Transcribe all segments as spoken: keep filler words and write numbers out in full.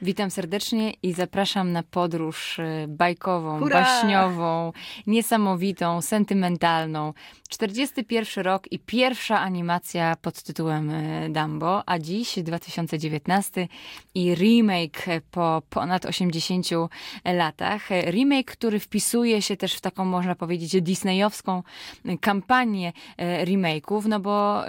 Witam serdecznie i zapraszam na podróż bajkową, Hurra! baśniową, niesamowitą, sentymentalną. czterdziesty pierwszy rok i pierwsza animacja pod tytułem Dumbo, a dziś dwa tysiące dziewiętnasty i remake po ponad osiemdziesięciu latach. Remake, który wpisuje się też w taką, można powiedzieć, disneyowską kampanię remake'ów, no bo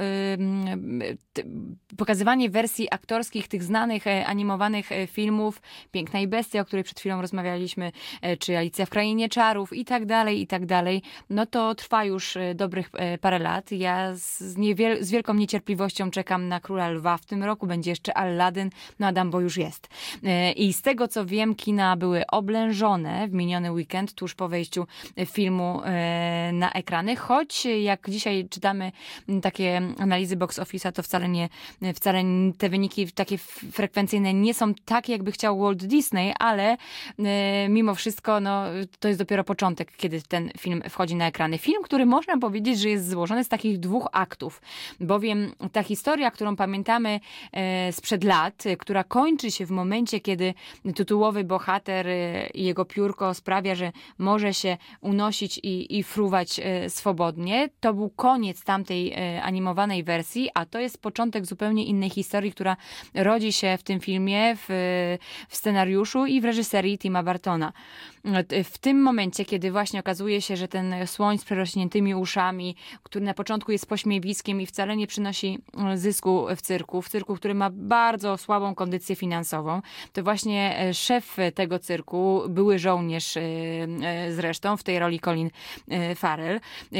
y, pokazywanie wersji aktorskich tych znanych animowanych filmów, Piękna i Bestia, o której przed chwilą rozmawialiśmy, czy Alicja w Krainie Czarów i tak dalej, i tak dalej, no to trwa już dobrych parę lat. Ja z, niewiel- z wielką niecierpliwością czekam na Króla Lwa. W tym roku będzie jeszcze Aladdin, no a Dumbo już jest. I z tego, co wiem, kina były oblężone w miniony weekend, tuż po wejściu filmu na ekrany, choć jak dzisiaj czytamy takie analizy box office'a, to wcale nie, wcale te wyniki takie frekwencyjne nie są takie, jakby chciał Walt Disney, ale e, mimo wszystko no, to jest dopiero początek, kiedy ten film wchodzi na ekrany. Film, który można powiedzieć, że jest złożony z takich dwóch aktów, bowiem ta historia, którą pamiętamy e, sprzed lat, e, która kończy się w momencie, kiedy tytułowy bohater e, i jego piórko sprawia, że może się unosić i, i fruwać e, swobodnie, to był koniec tamtej e, animowanej wersji, a to jest początek zupełnie innej historii, która rodzi się w tym filmie, w, w scenariuszu i w reżyserii Tima Burtona. W tym momencie, kiedy właśnie okazuje się, że ten słoń z przerośniętymi uszami, który na początku jest pośmiewiskiem i wcale nie przynosi zysku w cyrku, w cyrku, który ma bardzo słabą kondycję finansową, to właśnie szef tego cyrku, były żołnierz zresztą, w tej roli Colin Farrell,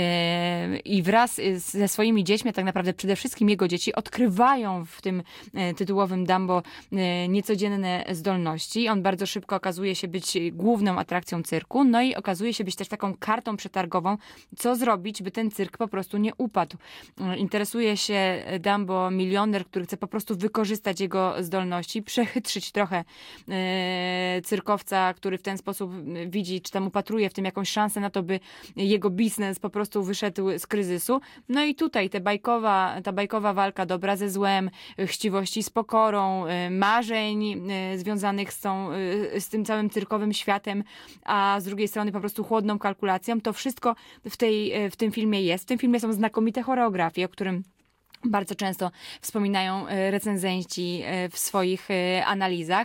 i wraz ze swoimi dziećmi, a tak naprawdę przede wszystkim jego dzieci, odkrywają w tym tytułowym Dumbo niecodzienne zdolności. On bardzo szybko okazuje się być główną atrakcją cyrku, no i okazuje się być też taką kartą przetargową, co zrobić, by ten cyrk po prostu nie upadł. Interesuje się Dumbo milioner, który chce po prostu wykorzystać jego zdolności, przechytrzyć trochę e, cyrkowca, który w ten sposób widzi, czy tam upatruje w tym jakąś szansę na to, by jego biznes po prostu wyszedł z kryzysu. No i tutaj te bajkowa, ta bajkowa walka dobra ze złem, chciwości z pokorą, marzeń związanych z, tą, z tym całym cyrkowym światem, a z drugiej strony po prostu chłodną kalkulacją. To wszystko w, tej, w tym filmie jest. W tym filmie są znakomite choreografie, o którym bardzo często wspominają recenzenci w swoich analizach.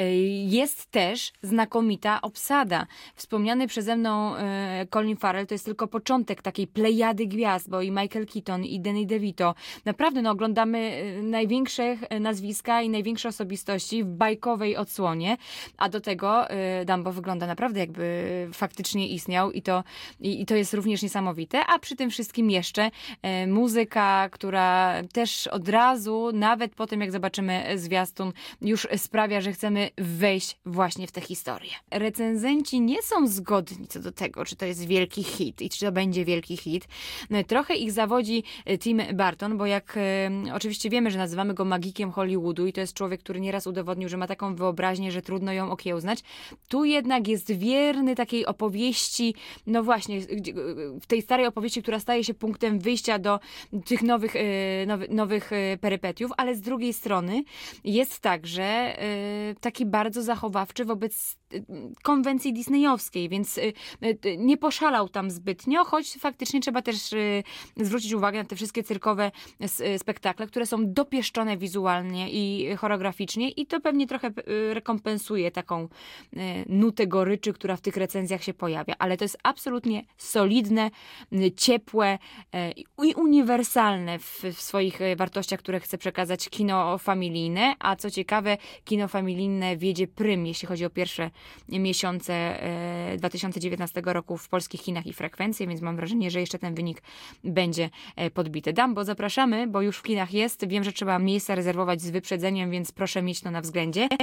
Jest też znakomita obsada. Wspomniany przeze mną Colin Farrell to jest tylko początek takiej plejady gwiazd, bo i Michael Keaton, i Danny DeVito. Naprawdę no, oglądamy największe nazwiska i największe osobistości w bajkowej odsłonie, a do tego Dumbo wygląda naprawdę jakby faktycznie istniał i to, i, i to jest również niesamowite, a przy tym wszystkim jeszcze muzyka, która też od razu, nawet po tym jak zobaczymy zwiastun, już sprawia, że chcemy wejść właśnie w tę historię. Recenzenci nie są zgodni co do tego, czy to jest wielki hit i czy to będzie wielki hit. Trochę ich zawodzi Tim Burton, bo jak e, oczywiście wiemy, że nazywamy go magikiem Hollywoodu i to jest człowiek, który nieraz udowodnił, że ma taką wyobraźnię, że trudno ją okiełznać. Tu jednak jest wierny takiej opowieści, no właśnie, w tej starej opowieści, która staje się punktem wyjścia do tych nowych e, Nowy, nowych perypetiów, ale z drugiej strony jest także y, taki bardzo zachowawczy wobec konwencji disneyowskiej, więc y, y, nie poszalał tam zbytnio, choć faktycznie trzeba też y, zwrócić uwagę na te wszystkie cyrkowe y, spektakle, które są dopieszczone wizualnie i choreograficznie i to pewnie trochę y, rekompensuje taką y, nutę goryczy, która w tych recenzjach się pojawia, ale to jest absolutnie solidne, y, ciepłe y, i uniwersalne w, w swoich wartościach, które chce przekazać kino familijne, a co ciekawe, kino familijne wiedzie prym, jeśli chodzi o pierwsze miesiące dwa tysiące dziewiętnastego roku w polskich kinach i frekwencje, więc mam wrażenie, że jeszcze ten wynik będzie podbity. Dumbo, zapraszamy, bo już w kinach jest. Wiem, że trzeba miejsca rezerwować z wyprzedzeniem, więc proszę mieć to na względzie.